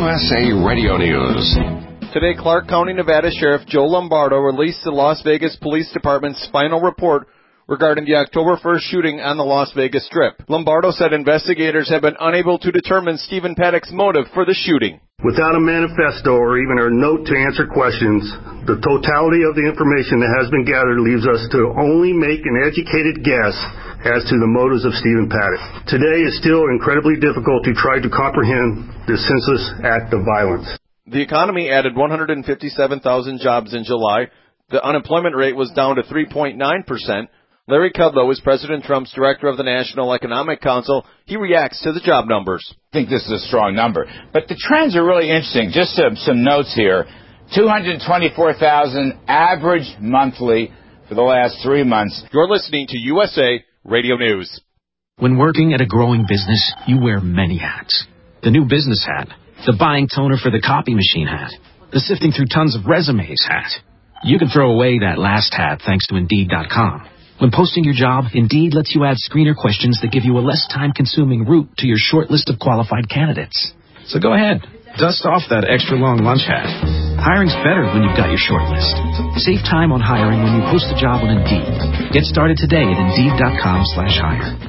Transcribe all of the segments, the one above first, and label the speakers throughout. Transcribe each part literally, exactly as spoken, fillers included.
Speaker 1: S A Radio News.
Speaker 2: Today, Clark County, Nevada Sheriff Joe Lombardo released the Las Vegas Police Department's final report regarding the October first shooting on the Las Vegas Strip. Lombardo said investigators have been unable to determine Stephen Paddock's motive for the shooting.
Speaker 3: Without a manifesto or even a note to answer questions, the totality of the information that has been gathered leaves us to only make an educated guess as to the motives of Stephen Paddock. Today is still incredibly difficult to try to comprehend this senseless act of violence.
Speaker 2: The economy added one hundred fifty-seven thousand jobs in July. The unemployment rate was down to three point nine percent. Larry Kudlow is President Trump's director of the National Economic Council. He reacts to the job numbers.
Speaker 4: I think this is a strong number. But the trends are really interesting. Just some, some notes here. two hundred twenty-four thousand average monthly for the last three months.
Speaker 2: You're listening to U S A Radio News.
Speaker 5: When working at a growing business, you wear many hats. The new business hat, the buying toner for the copy machine hat, the sifting through tons of resumes hat. You can throw away that last hat thanks to Indeed dot com. When posting your job, Indeed lets you add screener questions that give you a less time-consuming route to your short list of qualified candidates. So go ahead, dust off that extra long lunch hat. Hiring's better when you've got your short list. Save time on hiring when you post a job on Indeed. Get started today at Indeed dot com slash hire.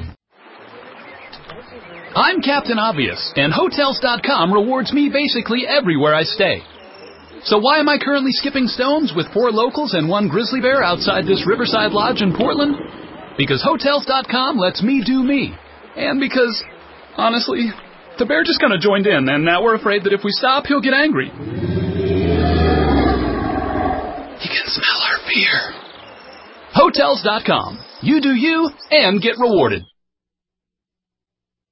Speaker 6: I'm Captain Obvious, and Hotels dot com rewards me basically everywhere I stay. So why am I currently skipping stones with four locals and one grizzly bear outside this Riverside Lodge in Portland? Because Hotels dot com lets me do me. And because, honestly, the bear just kind of joined in, and now we're afraid that if we stop, he'll get angry. He can smell our fear. Hotels dot com. You do you, and get rewarded.